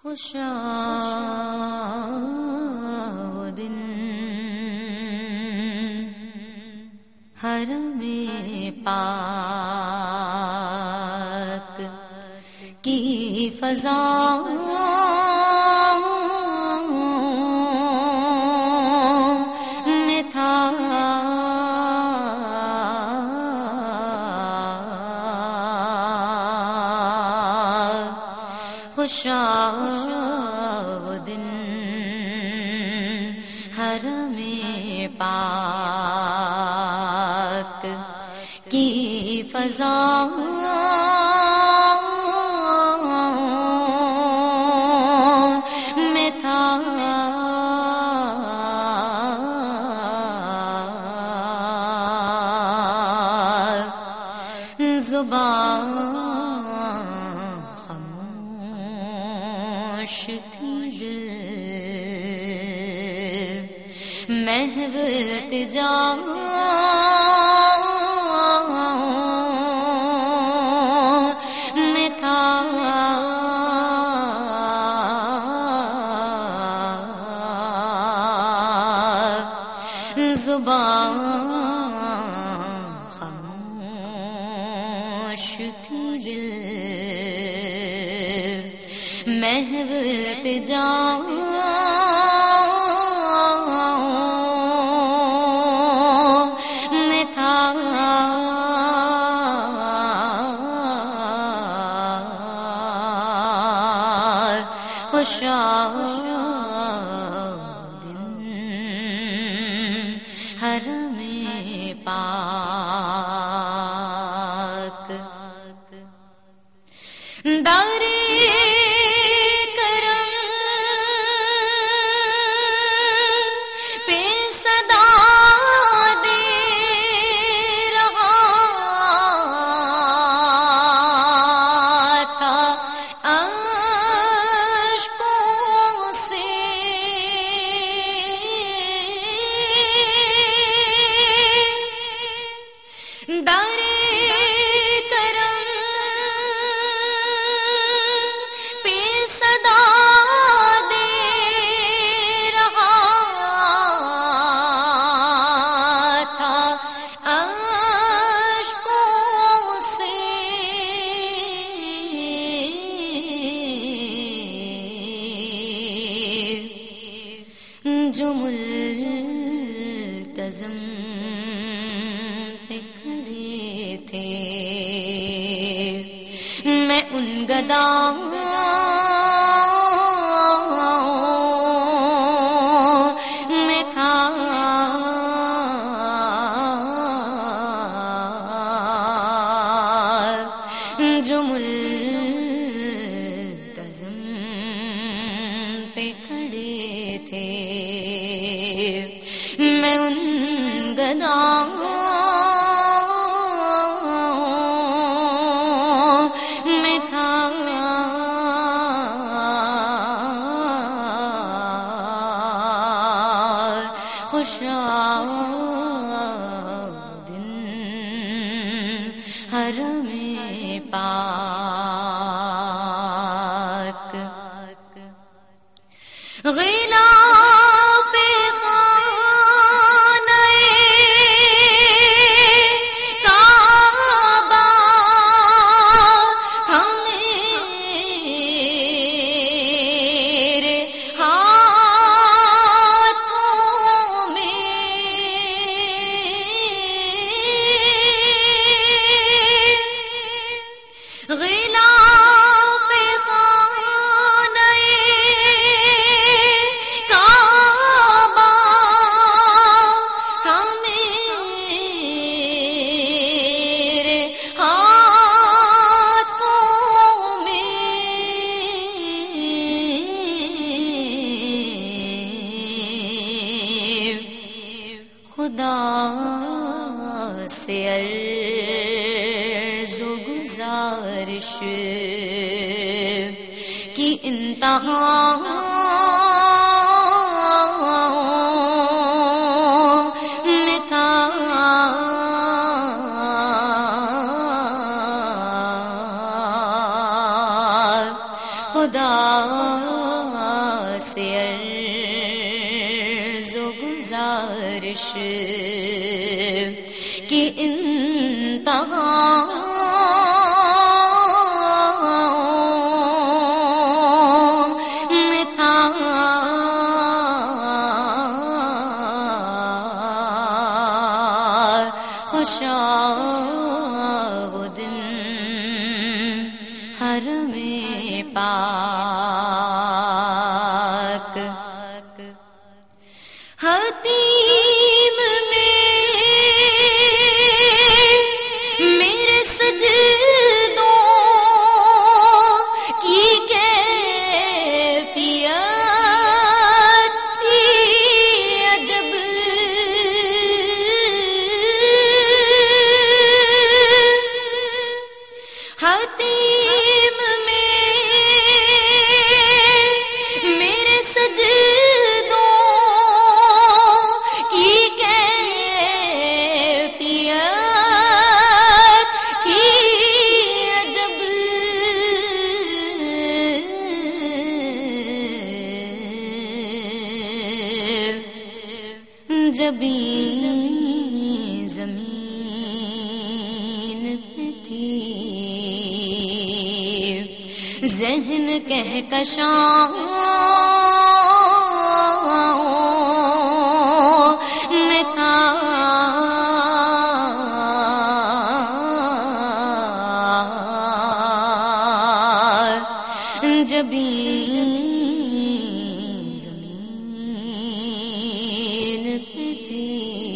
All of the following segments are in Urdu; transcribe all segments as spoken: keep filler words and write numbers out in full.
خوشا وہ دن حرم پاک کی فضا میں تھا خوشا وہ دن حرم پاک کی فضا میں تھا زبان تھی دل محو التجا میں تھا زبان خاموش تھی دل محو التجا میں تھا خوشا دن حرم پاک داری جو ملتزم پہ کھڑے تھے میں ان گداؤں میں تھا جو ملتزم پہ کھڑے تھے میں ان گداؤں میں تھا خوشا دن حرم پاک غلاف خانہ کعبہ تھا میرے ہاتھوں میں غلاف خانہ خدا سے عرض و گزارش کی انتہا میں تھا خدا سے عرض و گزارش کی انتہا میں تھا خوشا وہ دن حرم پاک حتیم میں میرے سجدوں کی کیفیت تھی عجب حتیم میں میرے سجدوں کی کیفیت تھی عجب جبھی زمین پہ تھی ذہن کہکشاں میں تھا جبھی زمین پہ تھی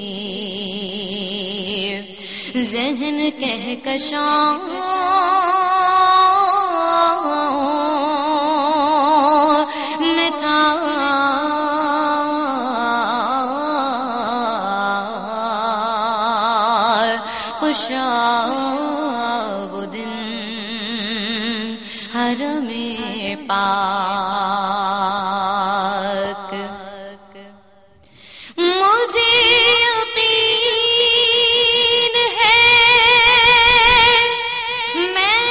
ذہن کہکشاں میں تھا خوشا وہ دن حرم پاک مجھے یقین ہے میں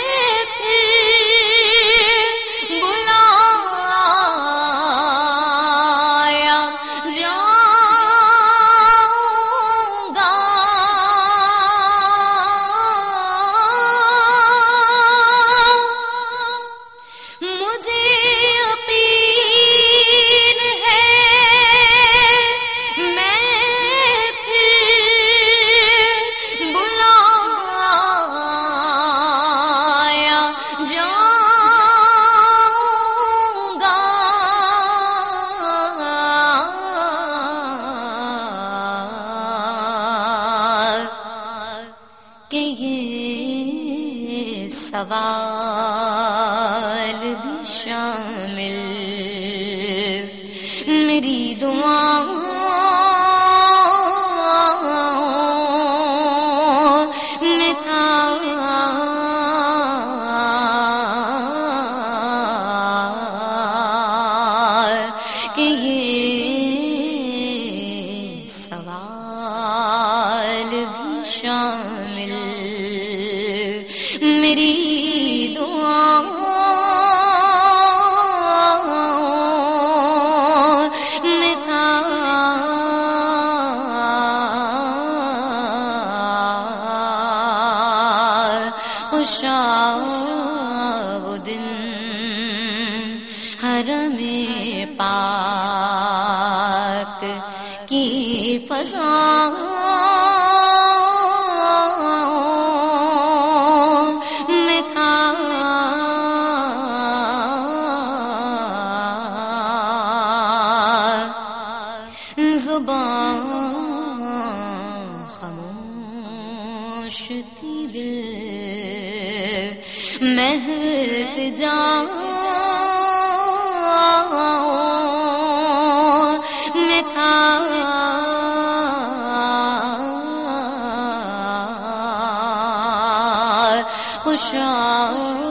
پھر بلایا جاؤں گا مجھے یقین ہے میں پھر بلایا جاؤں گا کہ یہ سوال بھی شامل میری دعاؤں میں تھا کہ یہ سوال بھی شامل میری دعاؤں میں تھا خوشا وہ دن حرم پاک کی فضا میں تھا زبان خاموش تھی دل مہت جاؤں میں تھا خوشا